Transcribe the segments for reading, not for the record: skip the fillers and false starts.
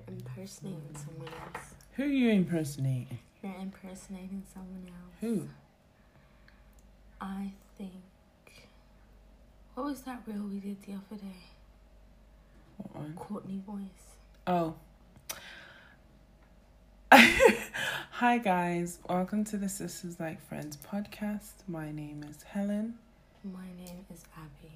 impersonating someone else. Who are you impersonating? You're impersonating someone else. Who? I think... What was that reel we did the other day? What one? Courtney Voice. Oh. Hi guys, welcome to the Sisters Like Friends podcast. My name is Helen. My name is Abby.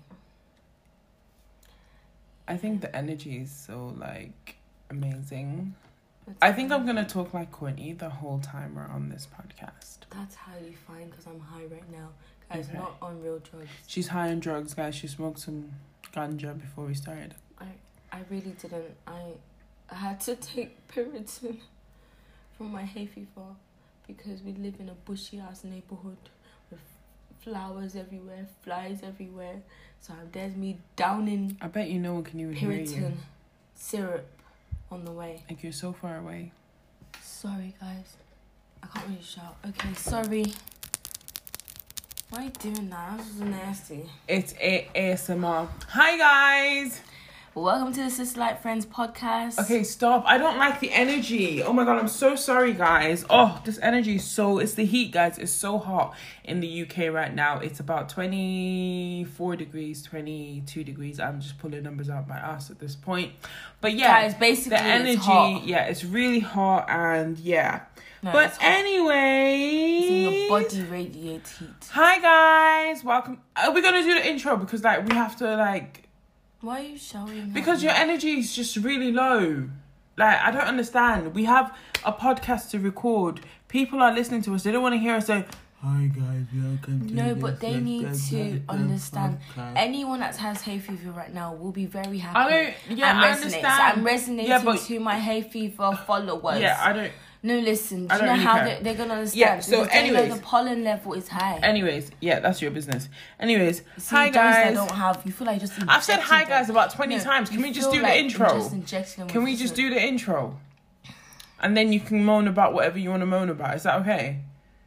I think the energy is so amazing. That's I think I'm fine. gonna talk like Courtney the whole time we're on this podcast. That's highly fine because I'm high right now. Guys, Okay. not on real drugs. She's high on drugs, guys. She smoked some ganja before we started. I really didn't. I had to take Piriton from my hay fever because we live in a bushy ass neighborhood with flowers everywhere, flies everywhere. So there's me downing I bet no one can even hear Piriton you. syrup on the way. Like you're so far away. Sorry guys, I can't really shout. Okay, sorry. Why are you doing that? That was nasty. It's ASMR. Hi guys. Welcome to the Sister Like Friends podcast. Okay, stop. I don't like the energy. Oh my god, I'm so sorry, guys. Oh, this energy is it's the heat, guys. It's so hot in the UK right now. It's about 24 degrees, 22 degrees. I'm just pulling numbers out my ass at this point. But yeah, guys, basically the energy, it's hot. yeah, it's really hot and yeah. No, but it's hot. anyway, It's in your body radiates heat. Hi guys, welcome. Are we gonna do the intro because we have to Why are you showing? because your energy is just really low. I don't understand. We have a podcast to record. People are listening to us. They don't want to hear us say, "Hi guys, welcome to No, this but they need to understand. podcast." Anyone that has hay fever right now will be very happy. I don't. Yeah, and I resonate. understand. So I'm resonating Yeah, but to my hay fever followers. yeah, I don't. No, listen. Do I you don't know really how care. they're gonna understand? Yeah, so Because they know anyways. the pollen level is high. Anyways, yeah, that's your business. Anyways, See, hi those that guys. don't have, you feel like just. I've said hi injecting guys them. about 20 No, times. Can you we just feel do like the intro? just injecting them Can with we just some- do the intro? And then you can moan about whatever you want to moan about. Is that okay?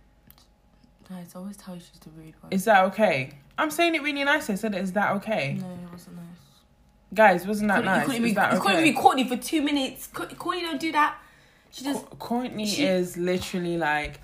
Guys, always tell you she's the rude one. Is that okay? I'm saying it really nice. I said, is that okay? No, it wasn't nice. Guys, wasn't that nice? You couldn't Is that be okay? Courtney for 2 minutes. Courtney, don't do that. She just. Courtney is literally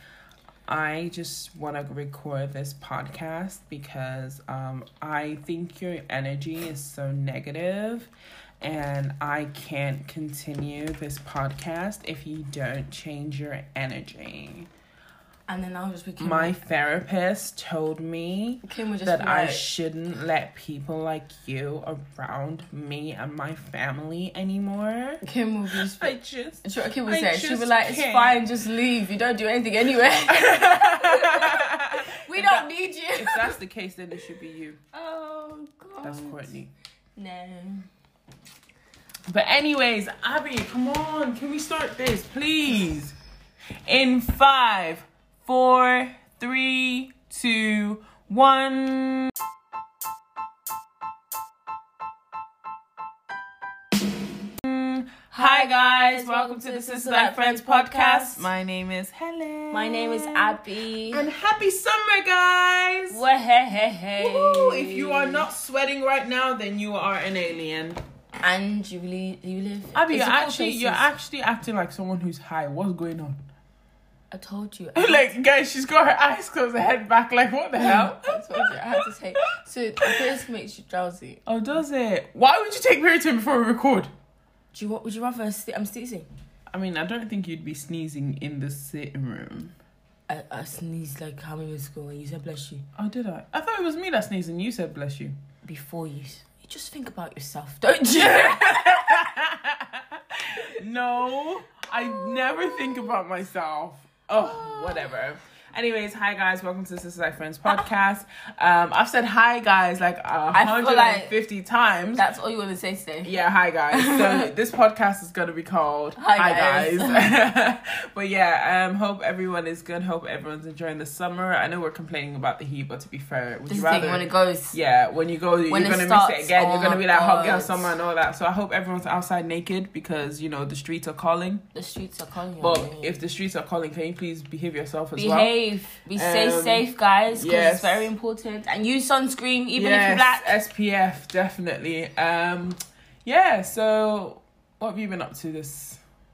I just want to record this podcast because I think your energy is so negative and I can't continue this podcast if you don't change your energy. And then I was with Kim. My therapist told me Kim would just that be I like, shouldn't let people like you around me and my family anymore. Kim would just. I just... That's what Kim would I say. She'd be just like, it's can't. fine, just leave. You don't do anything anyway. We don't need you. If that's the case, then it should be you. Oh, God. That's Courtney. No. But anyways, Abby, come on. Can we start this, please? In 5, 4, 3, 2, 1. Hi guys, welcome to the Sister Like Friends podcast. My name is Helen. My name is Abby. And happy summer, guys. Hey. Woo-hoo. If you are not sweating right now, then you are an alien. And you live. Abby, It's you're a cool actually acting like someone who's high. What's going on? I told you. Guys, she's got her eyes closed, her head back. What the hell? I told you. I had to take. So this makes you drowsy. Oh, does it? Why would you take Piriton before we record? Would you rather I'm sneezing? I mean, I don't think you'd be sneezing in the sitting room. I sneezed like how many minutes ago when you said bless you. Oh, did I? I thought it was me that sneezed and you said bless you. Before you just think about yourself, don't you? No, I never think about myself. Oh, whatever. Anyways, hi guys, welcome to the Sister Like Friends podcast. I've said hi guys like 150 times. That's all you want to say today. Yeah, hi guys. So this podcast is gonna be called Hi Guys. But yeah, hope everyone is good. Hope everyone's enjoying the summer. I know we're complaining about the heat, but to be fair, would This you thing rather when it goes. yeah, when you go, you're When it gonna starts, miss it again. oh You're gonna be my like hot girl God. summer and all that. So I hope everyone's outside naked because the streets are calling. The streets are calling you. But if the streets are calling, can you please behave yourself as well? Behave. Stay safe, guys, because yes. it's very important. And use sunscreen, even if you're black. SPF, definitely. Yeah, so what have you been up to this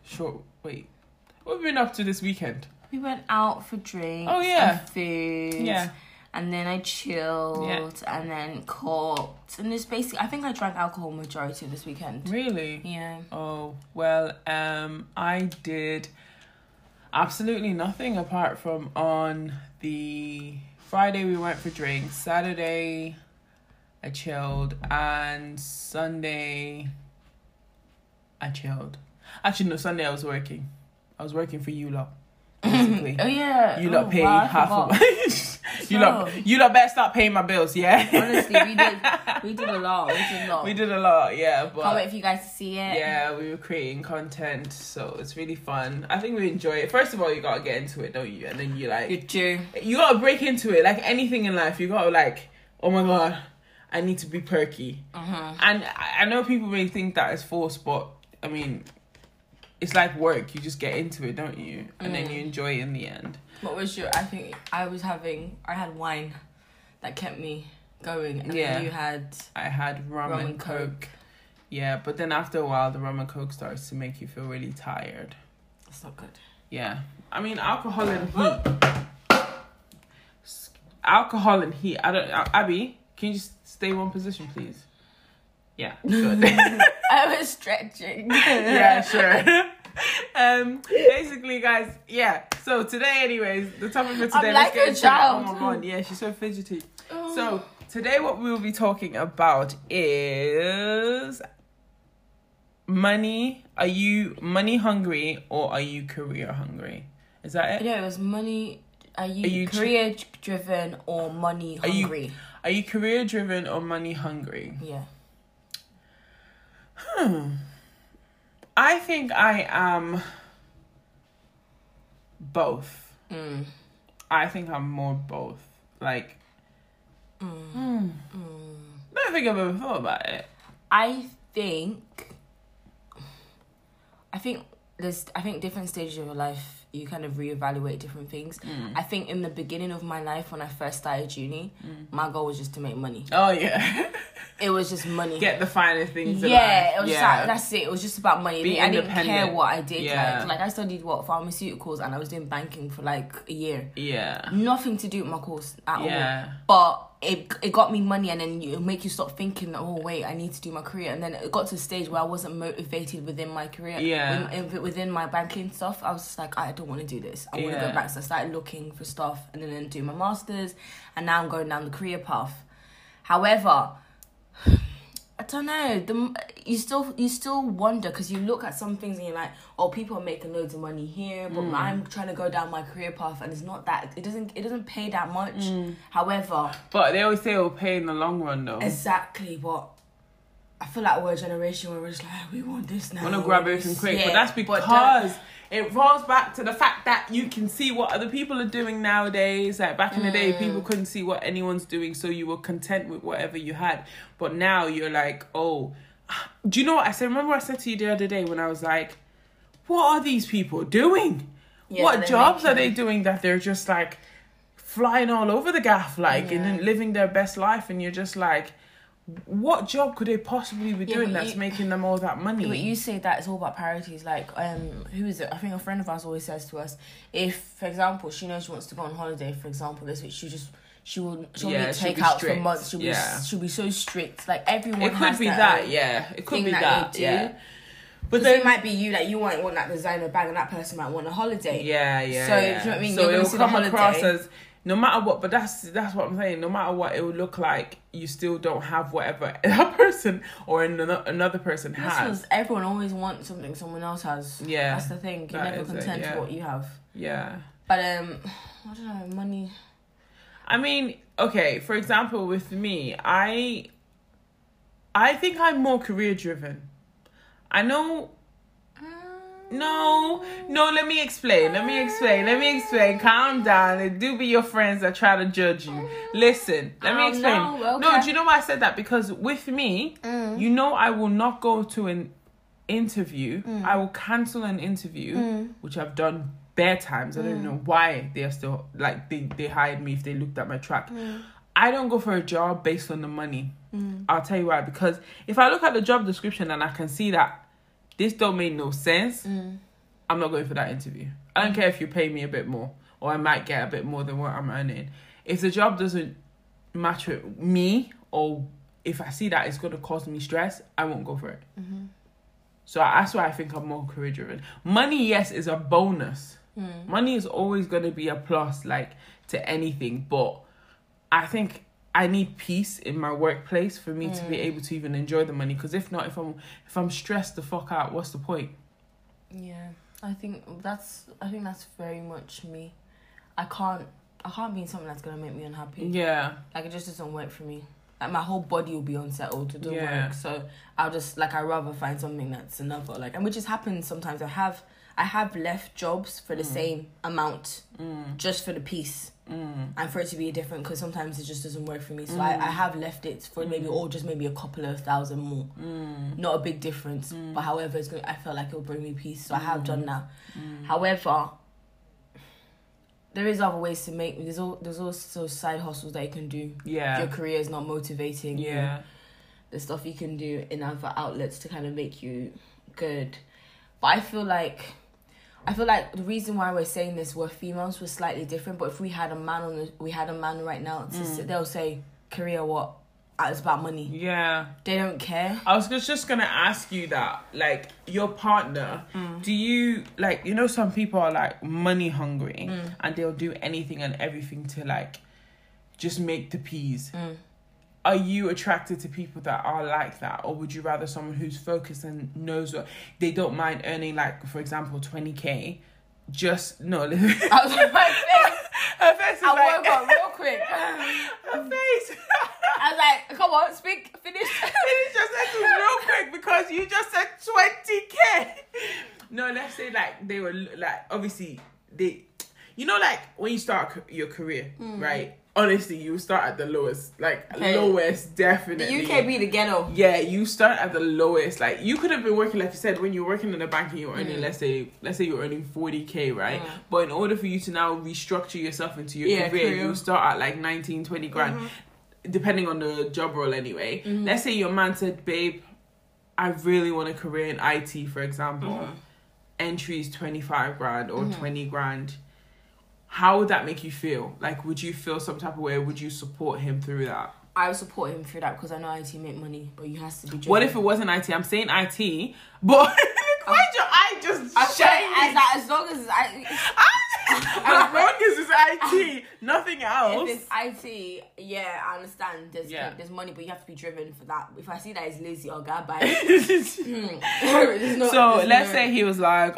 Wait. What have we been up to this weekend? We went out for drinks. Oh, yeah. And food. Yeah. And then I chilled. Yeah. And then cooked. And this basically, I think I drank alcohol majority of this weekend. Really? Yeah. Oh, well, I did absolutely nothing apart from on the Friday we went for drinks. Saturday I chilled. And Sunday I chilled. Actually, no, Sunday I was working. I was working for you lot. Basically. Oh yeah. You lot pay half of So- you lot better start paying my bills, yeah. Honestly, we did a lot. We did a lot, yeah. But Can't wait for you guys to see it. yeah, we were creating content, so it's really fun. I think we enjoy it. First of all, you gotta get into it, don't you? And then you You do. you gotta break into it. Like anything in life, you gotta like, oh my god, I need to be perky. And I know people may think that is forced, but I mean, it's like work. You just get into it, don't you? And then you enjoy it in the end. What was your? I think I had wine that kept me going, and Yeah. then you had I had rum and coke. Yeah, but then after a while, the rum and coke starts to make you feel really tired. That's not good. Yeah. I mean, alcohol and heat. Alcohol and heat. Abby, can you just stay in one position, please? Yeah, good. I was stretching. Yeah, sure. Basically, guys, yeah. So today, anyways, the topic for today. I'm like let's a get child. into it. Oh my god, yeah, she's so fidgety. So today, what we will be talking about is money. Are you money hungry or are you career hungry? Is that it? No, it was money. Are you, you career driven or money hungry? Are you career driven or money hungry? Yeah. I think I am both. I think I'm more both. Like, I don't think I've ever thought about it. I think different stages of your life you kind of reevaluate different things. I think in the beginning of my life when I first started uni, my goal was just to make money. Oh yeah. It was just money. Get the finest things in Yeah, life. it was like, that's it. It was just about money. Be I didn't care independent. what I did. Yeah. Like I studied pharmaceuticals, and I was doing banking for like a year. Yeah. Nothing to do with my course at Yeah. all. But it got me money, and then it make you stop thinking, oh wait, I need to do my career. And then it got to a stage where I wasn't motivated within my career. Yeah. Within my banking stuff, I was just like, I don't want to do this. I want to go back. So I started looking for stuff, and then do my masters, and now I'm going down the career path. However, I don't know. You still wonder, because you look at some things and you're like, oh, people are making loads of money here, but I'm trying to go down my career path, and it's not that. It doesn't pay that much. However, but they always say it'll pay in the long run, though. Exactly, but I feel like we're a generation where we're just like, we want this now. I want to grab everything quick, Yeah, but that's because it rolls back to the fact that you can see what other people are doing nowadays. Like back in the day, people couldn't see what anyone's doing, so you were content with whatever you had. But now you're like, oh, do you know what I said? Remember what I said to you the other day when I was like, what are these people doing? What jobs are they doing that they're just like flying all over the gaff, like, and then living their best life, and you're just like, what job could they possibly be doing that's making them all that money? But you say that it's all about priorities. Like, who is it? I think a friend of ours always says to us, if, for example, she knows she wants to go on holiday, for example, this week, she'll only take out for months. She'll be so strict. Like everyone. It could be that, yeah. It could be that, yeah. But then it might be you, like you might want that designer bag, and that person might want a holiday. Yeah. So do you know what I mean? So it'll come across as, no matter what, but that's what I'm saying. No matter what, it will look like you still don't have whatever that person or another person has. Everyone always wants something someone else has. Yeah, that's the thing. You're never content with what you have. Yeah. But I don't know, money. I mean, okay. For example, with me, I think I'm more career driven. I know. No, let me explain. Calm down. It do be your friends that try to judge you. Listen, let me explain. No, do you know why I said that? Because with me, you know, I will not go to an interview. I will cancel an interview, which I've done bare times. I don't know why they are still, like, they hired me if they looked at my track. I don't go for a job based on the money. I'll tell you why. Because if I look at the job description and I can see that this don't make no sense, I'm not going for that interview. I don't care if you pay me a bit more, or I might get a bit more than what I'm earning. If the job doesn't match with me, or if I see that it's going to cause me stress, I won't go for it. Mm-hmm. So that's why I think I'm more career driven. Money, yes, is a bonus. Money is always going to be a plus, like, to anything. But I think I need peace in my workplace for me to be able to even enjoy the money. Because if not, if I'm stressed the fuck out, what's the point? Yeah, I think that's very much me. I can't be in something that's gonna make me unhappy. Yeah. Like, it just doesn't work for me. Like, my whole body will be unsettled. It don't Yeah. work. So I'll just, like, I'd rather find something that's another, like, and which has happened sometimes. I have left jobs for the same amount just for the peace and for it to be different, because sometimes it just doesn't work for me. So I have left it for maybe, or just maybe a couple of thousand more. Not a big difference, but however, I felt like it will bring me peace. So I have done that. However, there is other ways to make. There's also side hustles that you can do. Yeah. If your career is not motivating. Yeah. The stuff you can do in other outlets to kind of make you good. But I feel like the reason why we're saying this, we're females, was slightly different. But if we had a man right now, they'll say, career what? It's about money. Yeah. They don't care. I was just going to ask you that. Like, your partner, do you, like, you know, some people are, like, money hungry and they'll do anything and everything to, like, just make the peas. Are you attracted to people that are like that? Or would you rather someone who's focused and knows what they don't mind earning, like, for example, 20K? Just, no. I was like, my face. Her face is I woke up real quick. Her face. I was like, come on, speak, finish. Finish your sentence real quick, because you just said 20K. No, let's say, like, they were, like, obviously, they, you know, like, when you start your career, right? Honestly, you start at the lowest, like, lowest, definitely. The UK be the ghetto. Yeah, you start at the lowest. Like, you could have been working, like you said, when you're working in a bank and you're earning, let's say you're earning 40K, right? But in order for you to now restructure yourself into your career, you start at like 19, 20 grand, depending on the job role anyway. Let's say your man said, babe, I really want a career in IT, for example. Entry is 25 grand or 20 grand. How would that make you feel? Like, would you feel some type of way? Or would you support him through that? I would support him through that, because I know IT make money, but you have to be driven. What if it wasn't IT? I'm saying IT, but why'd your eye just shine? As long as it's IT. As long as it's IT, nothing else. If it's IT, yeah, I understand. There's money, but you have to be driven for that. If I see that he's lazy, I'll go buy it. So let's say he was like,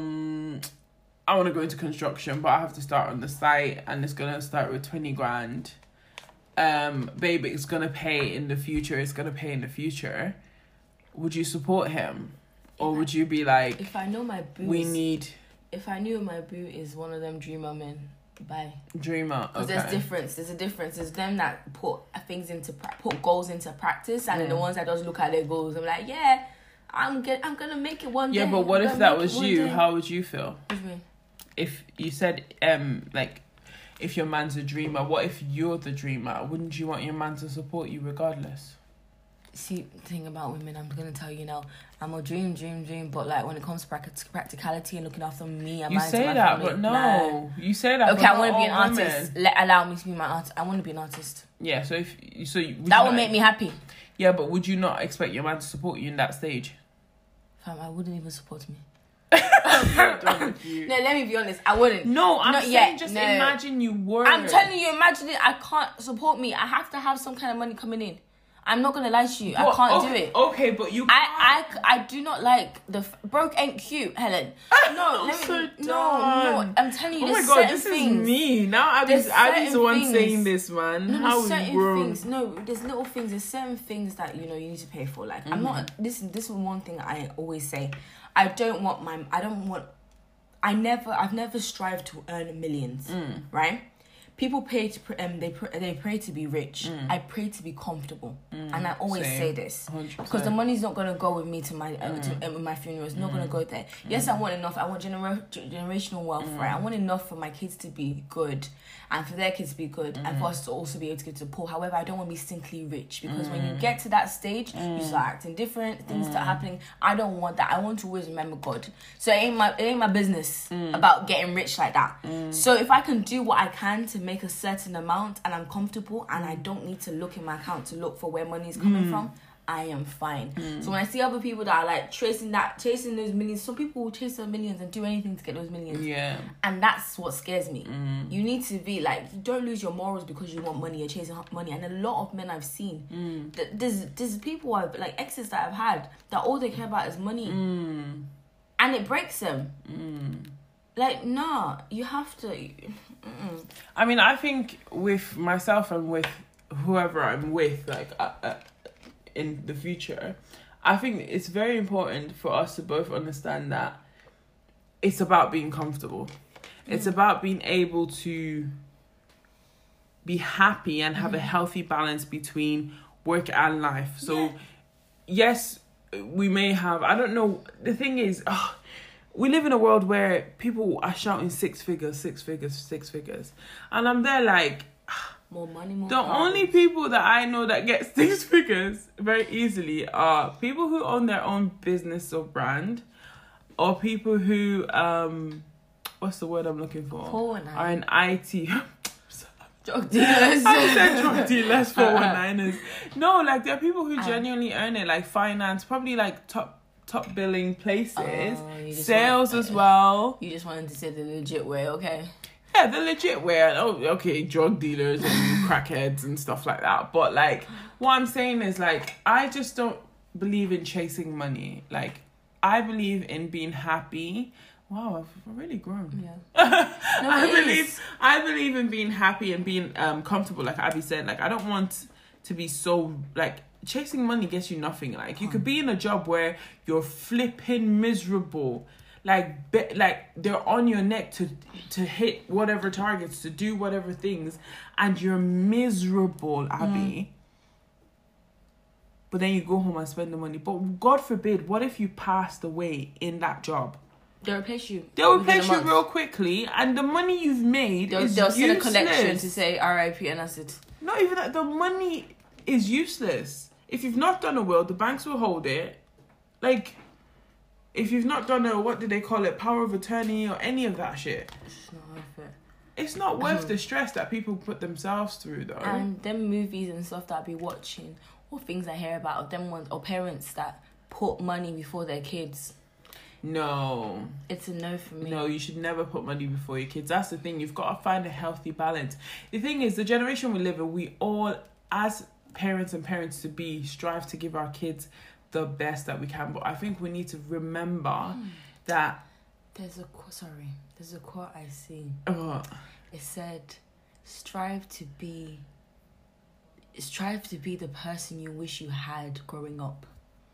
I want to go into construction, but I have to start on the site, and it's going to start with 20 grand. Babe, it's going to pay in the future. Would you support him? Or would you be like, if I know my boo if I knew my boo is one of them dreamer men, bye. Dreamer, okay. There's a difference. There's them that put goals into practice, and then the ones that just look at their goals. I'm like, yeah, I'm gonna make it one day. Yeah, but what if that was you? How would you feel? What do you mean? If you said, like, if your man's a dreamer, what if you're the dreamer? Wouldn't you want your man to support you regardless? See, the thing about women, I'm going to tell you now, I'm a dream, but, like, when it comes to practicality and looking after me and you say that, family, but no. Nah. You say that, okay, I want to be an artist. Allow me to be my artist. I want to be an artist. Yeah, so that would make me happy. Yeah, but would you not expect your man to support you in that stage? Fam, I wouldn't even support me. I'm done with you. No, let me be honest. I wouldn't. No, I'm saying just imagine you were. I'm telling you, imagine it. I can't support me. I have to have some kind of money coming in. I'm not gonna lie to you. I can't do it. Okay, but you. I do not like broke ain't cute, Helen. No, no. I'm telling you. Oh my god, this is me now. Abby's the one saying this, man. No, how certain things. No, there's little things. There's certain things that you need to pay for. Like I'm not. This is one thing I always say. I've never strived to earn millions, right? people pay to they pray to be rich. I pray to be comfortable, and I always say this 100%. because the money's not gonna go with me to my my funeral. It's not gonna go there. Yes, I want enough. I want generational wealth, right? I want enough for my kids to be good, and for their kids to be good, and for us to also be able to give to the poor. However, I don't want to be stinkly rich because when you get to that stage, you start acting different. Things start happening. I don't want that. I want to always remember God. So it ain't my business about getting rich like that. So if I can do what I can to make a certain amount and I'm comfortable and I don't need to look in my account to look for where money is coming from, I am fine. So when I see other people that are like chasing those millions, some people will chase those millions and do anything to get those millions. Yeah. And that's what scares me. You need to be like, you don't lose your morals because you want money, you're chasing money. And a lot of men I've seen, there's people like exes that I've had that all they care about is money. And it breaks them. Like, nah, you have to. I mean, I think with myself and with whoever I'm with, like, in the future, I think it's very important for us to both understand that it's about being comfortable. It's about being able to be happy and have a healthy balance between work and life. So, yes, we may have, I don't know, the thing is, we live in a world where people are shouting six figures. And I'm there like, more money, more the cars. only people that I know that get 6 figures very easily are people who own their own business or brand, or people who, what's the word I'm looking for? Are in IT. Drug dealers. I said drug dealers, 419ers. No, like there are people who genuinely earn it, like finance, probably like top billing places, sales as well. You just wanted to say the legit way, okay? Yeah, the legit way. Oh, okay, drug dealers and crackheads and stuff like that. But like, what I'm saying is like, I just don't believe in chasing money. Like, I believe in being happy. Wow, I've really grown. Yeah. No, I believe in being happy and being comfortable. Like Abby said, like I don't want to be so like. Chasing money gets you nothing. Like you could be in a job where you're flipping miserable, like they're on your neck to hit whatever targets, to do whatever things, and you're miserable, Abby. But then you go home and spend the money. But God forbid, what if you passed away in that job? They'll replace you. They'll replace you real quickly, and the money you've made is they'll useless. send a collection to say R.I.P. and that's it. Not even that. The money is useless. If you've not done a will, the banks will hold it. Like, if you've not done a, what do they call it, power of attorney or any of that shit. It's not worth it. It's not worth the stress that people put themselves through, though. And them movies and stuff that I be watching, or things I hear about, of them ones, or parents that put money before their kids. No. It's a no for me. No, you should never put money before your kids. That's the thing. You've got to find a healthy balance. The thing is, the generation we live in, we all, as parents and parents to be, strive to give our kids the best that we can, but I think we need to remember that there's a quote I see. It said, strive to be the person you wish you had growing up.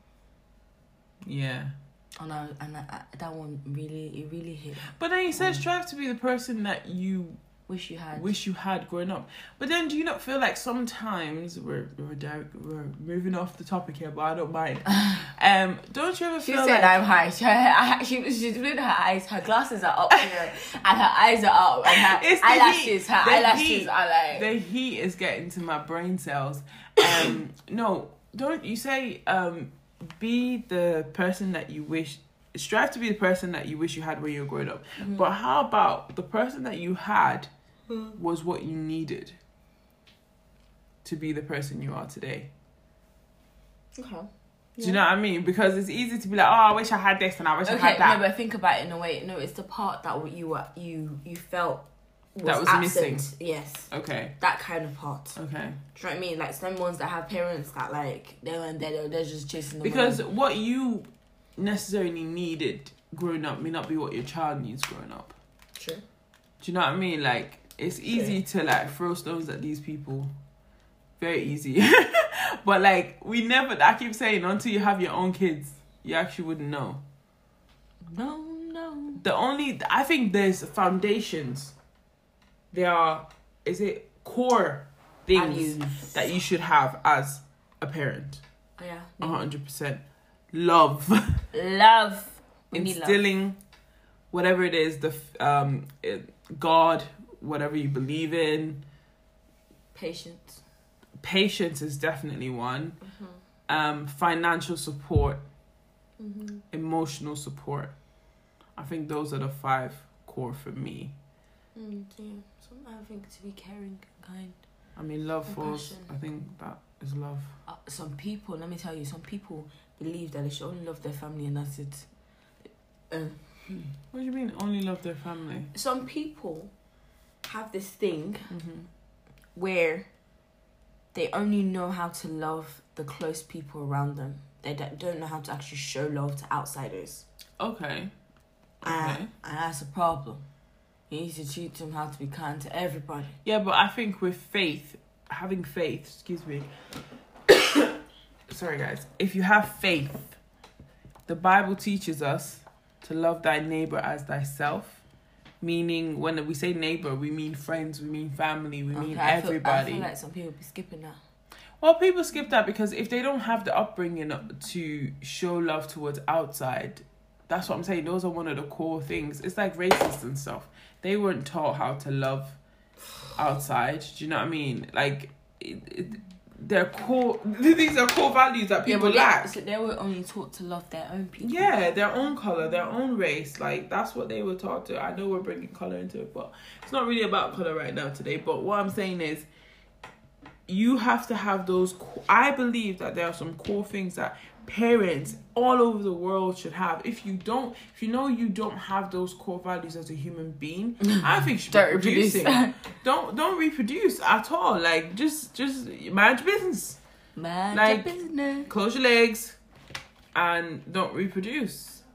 Yeah. And that one really hit. But then you said strive to be the person that you wish you had growing up. But then do you not feel like sometimes we're moving off the topic here, but I don't mind. Don't you ever feel like... She said I'm high. She's doing her eyes. Her glasses are up here, and her eyes are up, and her eyelashes are like... The heat is getting to my brain cells. No, don't you say... be the person that you wish... Strive to be the person that you wish you had when you were growing up. But how about the person that you had was what you needed to be the person you are today? Okay. Yeah. Do you know what I mean? Because it's easy to be like, oh, I wish I had this and I wish I had that. No, but think about it in a way. No, it's the part that you felt was absent. Missing. Yes. Okay. That kind of part. Okay. Do you know what I mean? Like some ones that have parents that like they're just chasing the because money. What you necessarily needed growing up may not be what your child needs growing up. True. Do you know what I mean? Like it's easy to like throw stones at these people. Very easy. But like I keep saying, until you have your own kids, you actually wouldn't know. No. I think there's foundations. There are is it core things Values. that you should have as a parent? Oh, yeah. 100%. Love. Love. We need love. Instilling whatever it is, God, whatever you believe in. Patience. Patience is definitely one. Mm-hmm. Financial support. Mm-hmm. Emotional support. I think those are the 5 core for me. Yeah. So I think to be caring and kind. I mean, love falls. Compassion. I think that is love. Some people, let me tell you, some people believe that they should only love their family and that's it. What do you mean, only love their family? Some people have this thing Mm-hmm. where they only know how to love the close people around them. They don't know how to actually show love to outsiders. Okay. And that's a problem. You need to teach them how to be kind to everybody. Yeah, but I think with faith, having faith, excuse me. Sorry, guys. If you have faith, the Bible teaches us to love thy neighbor as thyself. Meaning, when we say neighbor, we mean friends, we mean family, we mean everybody. I feel like some people be skipping that. Well, people skip that because if they don't have the upbringing to show love towards outside, that's what I'm saying. Those are one of the core things. It's like racist and stuff. They weren't taught how to love outside. Do you know what I mean? Like, they're core. These are core values that people lack. They were only taught to love their own people. Yeah, their own color, their own race. Like, that's what they were taught to. I know we're bringing color into it, but it's not really about color right now today. But what I'm saying is, you have to have those. I believe that there are some core things that parents all over the world should have. If you know you don't have those core values as a human being, I think you should be reproducing. Don't reproduce at all. Like, just manage business. Manage business. Close your legs and don't reproduce.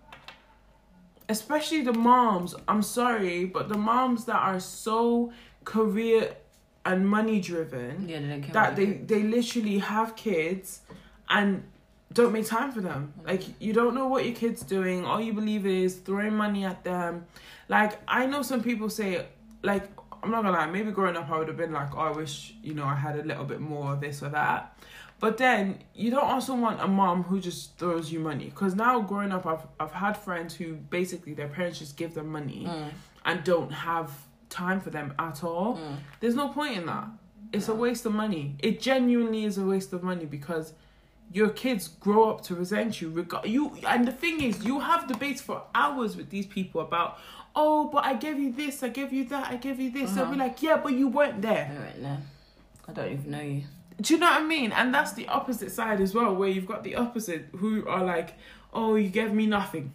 Especially the moms. I'm sorry, but the moms that are so career and money driven, yeah, they don't care that they literally have kids and don't make time for them. Like, you don't know what your kid's doing. All you believe is throwing money at them. Like, I know some people say, like, I'm not gonna lie, maybe growing up I would have been like, oh, I wish, I had a little bit more of this or that. But then you don't also want a mom who just throws you money. Because now growing up, I've had friends who basically their parents just give them money and don't have time for them at all. There's no point in that. It's a waste of money. It genuinely is a waste of money because your kids grow up to resent you. And the thing is, you have debates for hours with these people about, oh, but I gave you this, I gave you that, I gave you this. They'll be like, yeah, but you weren't there. I weren't there. I don't even know you. Do you know what I mean? And that's the opposite side as well, where you've got the opposite who are like, oh, you gave me nothing.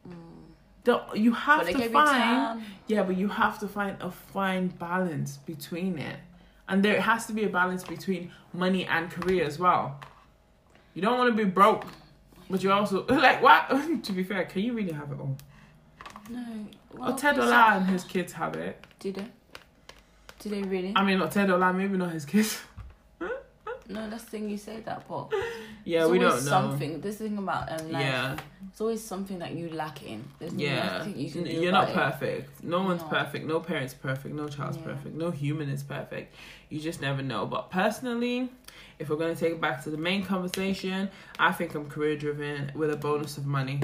You have to find, but you have to find a fine balance between it. And there has to be a balance between money and career as well. You don't want to be broke, but you also, like, what? To be fair, can you really have it all? No. Well, Otedola and his kids have it. Do they? Do they really? I mean, Otedola, maybe not his kids. No, that's the thing, you say that, but yeah, we don't know. Something. This thing about life. Yeah. It's always something that you lack in. There's nothing you can do. You're about not perfect. No one's perfect. No parent's perfect. No child's perfect. No human is perfect. You just never know. But personally, if we're going to take it back to the main conversation, I think I'm career driven with a bonus of money.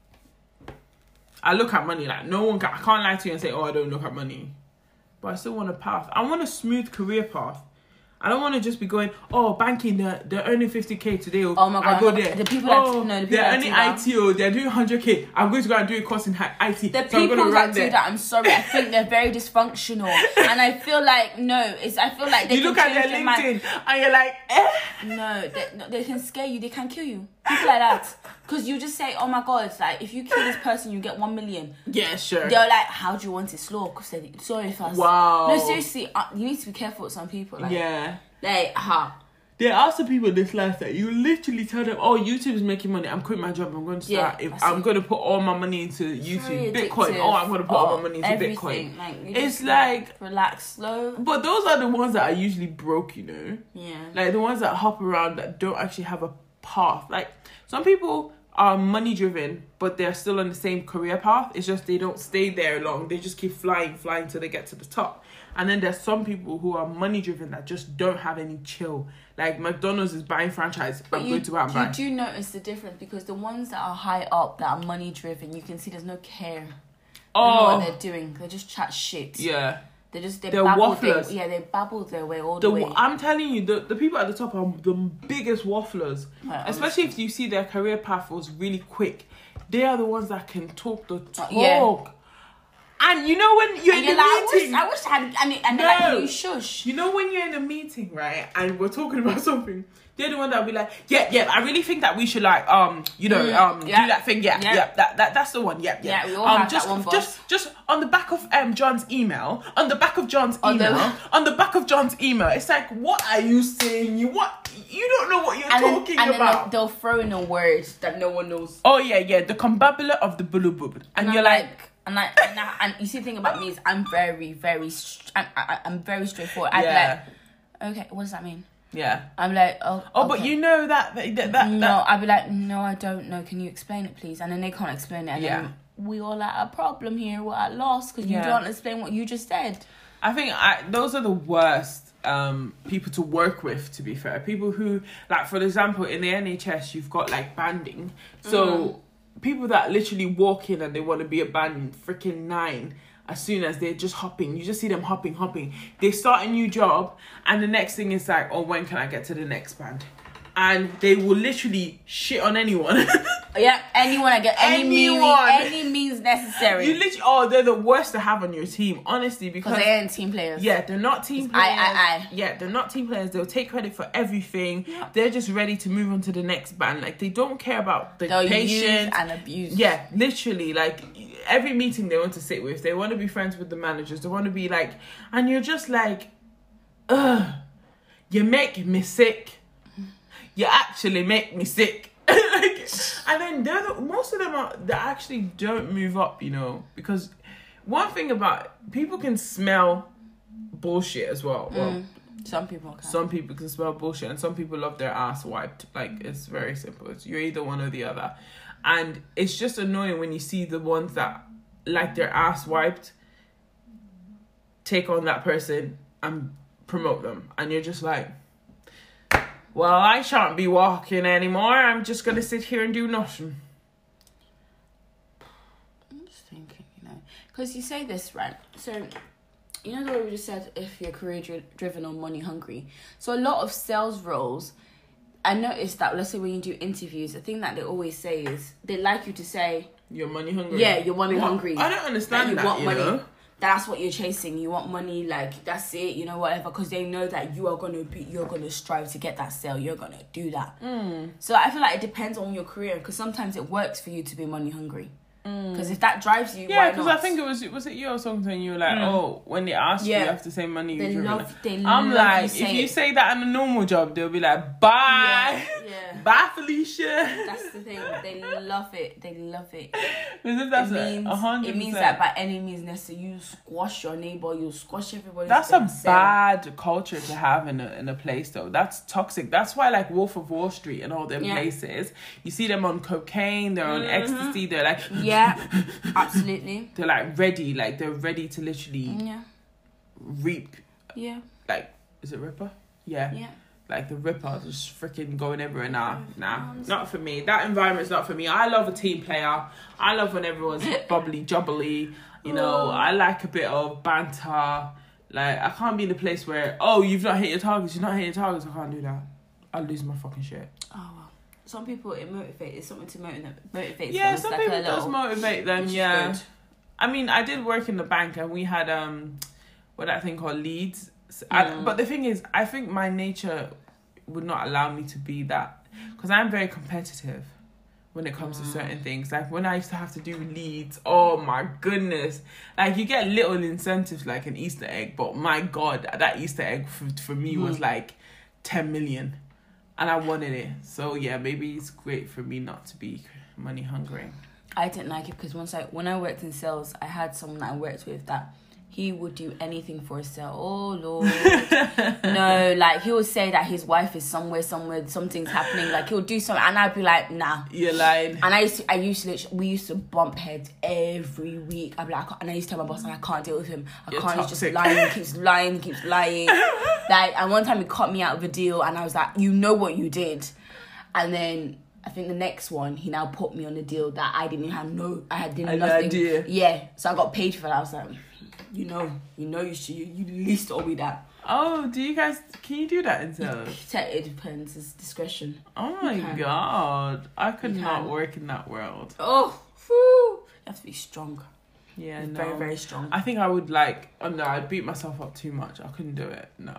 I look at money like I can't lie to you and say, oh, I don't look at money. But I still want a path. I want a smooth career path. I don't want to just be going, oh, banking, they're earning 50k today. Oh my God. I go there. The people they're earning IT, or they're doing 100k. I'm going to go and do a course in IT. The people that do that, I'm sorry, I think they're very dysfunctional. And I feel like, I feel like they you look at their LinkedIn and you're like, No, they can scare you, they can kill you. People like that. Because you just say, oh my God, it's like, if you kill this person, you get 1 million. Yeah, sure. They're like, how do you want it slow? Because they're sorry fast. Wow. No, seriously, you need to be careful with some people. Like, yeah. Like, There are some people in this life that you literally tell them, oh, YouTube is making money. I'm quitting my job. I'm going to start. I'm going to put all my money into YouTube. Bitcoin. Oh, I'm going to put all my money into Bitcoin. Like, it's like relax, slow. But those are the ones that are usually broke, Yeah. Like the ones that hop around that don't actually have a path. Like some people are money driven, but they're still on the same career path. It's just they don't stay there long. They just keep flying till they get to the top. And then there's some people who are money driven that just don't have any chill. Like McDonald's is buying franchise. I'm going to go and buy. You do notice the difference, because the ones that are high up, that are money driven, you can see there's no care. They know what they're doing. They just chat shit. Yeah. They're wafflers. They babble their way all the way. I'm telling you, the people at the top are the biggest wafflers. Right, especially if you see their career path was really quick. They are the ones that can talk the talk. Yeah. And you know when you're in a meeting... I wish I had... And they're like, you shush. You know when you're in a meeting, right? And we're talking about something... They're the one that'll be like, yeah, I really think that we should like, do that thing, that's the one, Yeah, we all have just, that one, boss. Just on the back of John's email, on the back of John's email, it's like, what are you saying? You don't know what you're talking about. Then they'll throw in a word that no one knows. Oh yeah, the combabula of the bulubub, and you're like. And you see the thing about me is I'm very, very, I'm very straightforward. I'd be like, okay, what does that mean? Yeah. I'm like, oh, but you know that No, I'd be like, no, I don't know. Can you explain it, please? And then they can't explain it. And then we all at a problem here. We're at loss because you don't explain what you just said. I think those are the worst people to work with, to be fair. People who, like, for example, in the NHS, you've got, like, banding. So people that literally walk in and they want to be a band freaking 9... As soon as they're just hopping, you just see them hopping. They start a new job, and the next thing is like, oh, when can I get to the next band? And they will literally shit on anyone. Anyone. I get any means necessary. You literally, they're the worst to have on your team, honestly, because they ain't team players. Yeah, they're not team players. I. Yeah, they're not team players. They'll take credit for everything. Yeah. They're just ready to move on to the next band. Like, they don't care about the patient and abuse. Yeah, literally, like. Every meeting they want to sit with, they want to be friends with the managers, they want to be like, and you're just like, you make me sick. You actually make me sick. And then most of them they actually don't move up, because one thing about people can smell bullshit as well. Well, some people can. Some people can smell bullshit, and some people love their ass wiped. Like, it's very simple. You're either one or the other. And it's just annoying when you see the ones that like their ass wiped take on that person and promote them. And you're just like, well, I shan't be walking anymore. I'm just going to sit here and do nothing. I'm just thinking, because you say this, right? So, the way we just said, if you're career driven or money hungry. So a lot of sales roles... I noticed that, let's say when you do interviews, the thing that they always say is they like you to say... You're money hungry. Yeah, you're money hungry. I don't understand that, want money. That's what you're chasing. You want money, like, that's it, whatever. Because they know that you're going to strive to get that sale. You're going to do that. So I feel like it depends on your career, because sometimes it works for you to be money hungry. Because if that drives you, yeah, because I think it was it you or something. You were like, when they ask you have to say money. I'm like, if you say that in a normal job, they'll be like, bye, bye, Felicia. That's the thing. They love it. Because if that's it means that by any means necessary, you squash your neighbor, you squash everybody. That's a bad culture to have in a place, though. That's toxic. That's why, like, Wolf of Wall Street and all them places, you see them on cocaine, they're on ecstasy, they're like. Yeah, absolutely. They're like ready to literally reap. Yeah. Like, is it Ripper? Yeah. Yeah. Like the Ripper just freaking going everywhere. Nah, not for me. That environment's not for me. I love a team player. I love when everyone's bubbly, jubbly. I like a bit of banter. Like, I can't be in a place where, you've not hit your targets. You're not hitting your targets. I can't do that. I'll lose my fucking shit. Oh, well. Some people, it's something to motivate. Yeah, some people it does motivate them, yeah. I mean, I did work in the bank and we had, that thing called leads. But the thing is, I think my nature would not allow me to be that. Because I'm very competitive when it comes to certain things. Like, when I used to have to do leads, oh my goodness. Like, you get little incentives like an Easter egg, but my God, that Easter egg for me was like 10 million. And I wanted it. So, yeah, maybe it's great for me not to be money hungry. I didn't like it because when I worked in sales, I had someone that I worked with that He would do anything for a sale. Oh, Lord. No, like, he would say that his wife is somewhere, something's happening. Like, he'll do something, and I'd be like, nah. You're lying. And we used to bump heads every week. I'd be like, and I used to tell my boss, I can't deal with him. You're He's toxic. just lying, keeps lying. Like, and one time he cut me out of a deal, and I was like, you know what you did. And then I think the next one, he now put me on a deal that I didn't have nothing. Idea. Yeah, so I got paid for that. I was like, you at least owe me that. Oh, can you do that in sales? It depends. It's discretion. Oh my God. I could not work in that world. Oh, whew. You have to be strong. Yeah, no. Very, very strong. I think I would I'd beat myself up too much. I couldn't do it. No.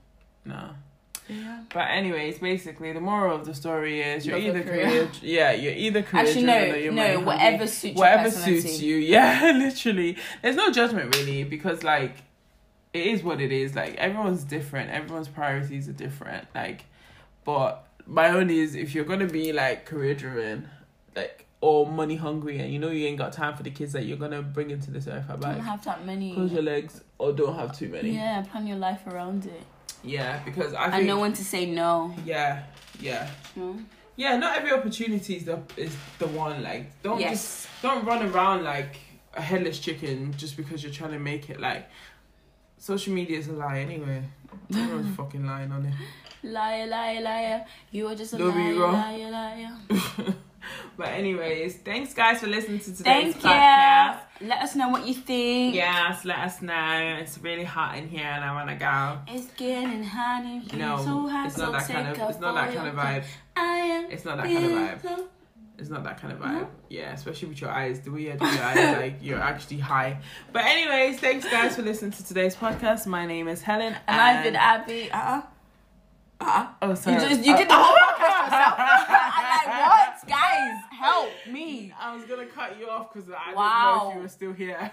Yeah. But anyways, basically, the moral of the story is you're Love either your career. you're either career driven or you're money hungry. Whatever suits Whatever your personality. suits you. Yeah, literally. There's no judgment really, because like it is what it is. Like everyone's different. Everyone's priorities are different. Like, but my own is if you're gonna be like career driven, like or money hungry, and you know you ain't got time for the kids that you're gonna bring into this earth, Don't have that many. Close your legs or don't have too many. Yeah, plan your life around it. Yeah, because I think... I know when to say no. Yeah. Mm. Yeah, not every opportunity is the one. Like, don't run around like a headless chicken just because you're trying to make it. Like, social media is a lie anyway. Everyone's fucking lying on it. Liar. You are just a liar. But anyways, thanks guys for listening to today's podcast. Thank you. Let us know what you think. Yes, let us know. It's really hot in here and I want to go. It's getting hot in here. No, so hot, it's not that kind of vibe. It's not that kind of vibe. It's not that kind of vibe. Yeah, especially with your eyes. The way you do your eyes, like you're actually high. But anyways, thanks guys for listening to today's podcast. My name is Helen. And I've been Abby. Oh, sorry. You did the whole podcast yourself. I'm like, what? Guys, help me. I was going to cut you off because I didn't know if you were still here.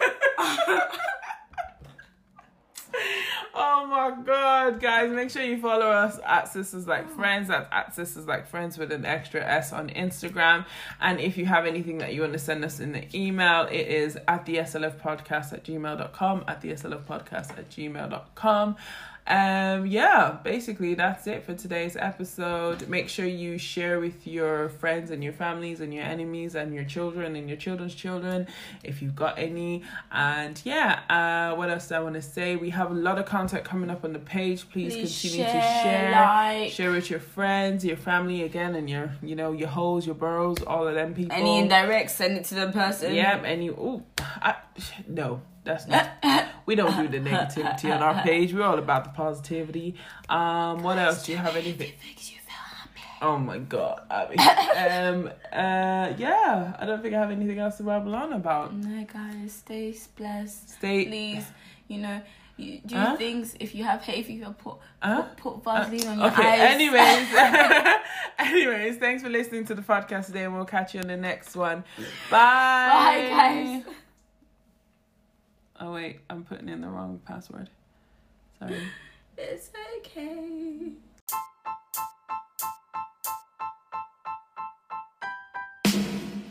Oh my God, guys, make sure you follow us at Sisters Like Friends. That's at Sisters Like Friends with an extra S on Instagram. And if you have anything that you want to send us in the email, it is at the slfpodcast@gmail.com, at the slfpodcast@gmail.com. Yeah, basically that's it for today's episode. Make sure you share with your friends and your families and your enemies and your children and your children's children if you've got any. And yeah, what else do I want to say? We have a lot of content coming up on the page. Please continue to share with your friends, your family again, and your your hoes, your burrows, all of them people. Any indirect, send it to the person. Yep. No, that's not. We don't do the negativity on our page. We're all about the positivity. What else? Do you have anything? Makes you feel happy. Oh my God, Abby. Yeah, I don't think I have anything else to rabble on about. No, guys, stay blessed. Please, you do things. If you have hay fever, put Vaseline on your eyes. Anyways, thanks for listening to the podcast today, and we'll catch you on the next one. Bye. Bye, guys. Oh wait, I'm putting in the wrong password. Sorry. It's okay.